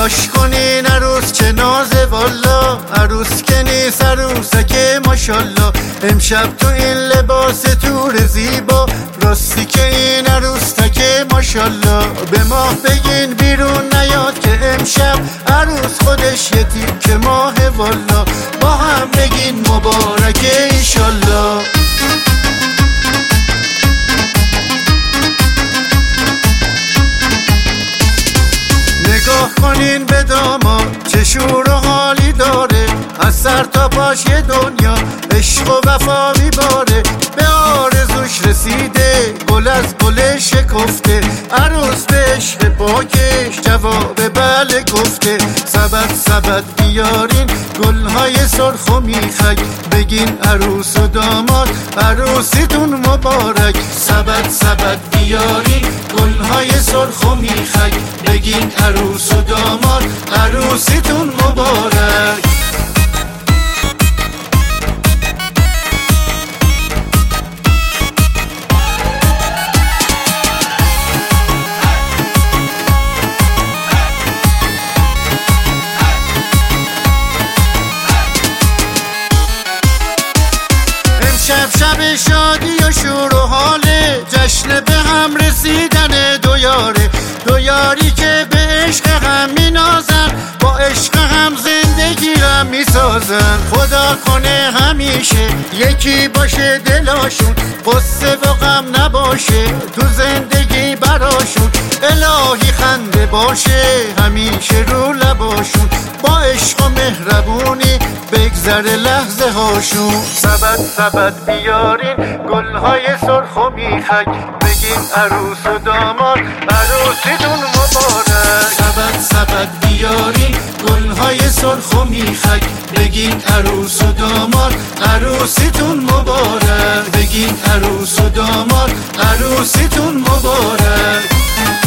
نگاش کنین عروس چه نازه والا، عروس که نیست عروسکه ماشالله. امشب تو این لباس تور زیبا، راستی که این عروسکه ماشالله. به ماه بگین بیرون نیاد که امشب عروس خودش یه تیکه ماه والا. با هم بگین مبارکه ایشالله. نگاه کنین به داماد چه شور و حالی داره، از سر تا پاش یه دنیا عشق و وفا میباره. به آرزوش رسیده گل از گل شکفته، عروس به عشق پاکش جواب بله گفته. سبد سبد بیارین گلهای سرخ و میخک، بگین عروس و داماد عروسیتون مبارک. سبد سبد بیارین گلهای سرخ و میخک، بگین عروس و داماد عروسیتون مبارک. شب شب شادی و شور و حاله، جشن به هم رسیدن دو یاره. دو یاری که به عشق هم مینازن، با عشق هم زندگی را میسازن. خدا کنه همیشه یکی باشه دلاشون، قصه و غم نباشه تو زندگی براشون. الهی خنده باشه همیشه رو لباشون، با عشق و مهربونی بگذره لحظه هاشون. سبد سبد بیارین گلهای سرخ و میخک، بگین عروس و داماد عروسیتون مبارک. سبد سبد بیارین گلهای سرخ و میخک، بگین عروس و داماد عروسیتون مبارک. بگین عروس و داماد عروسیتون مبارک.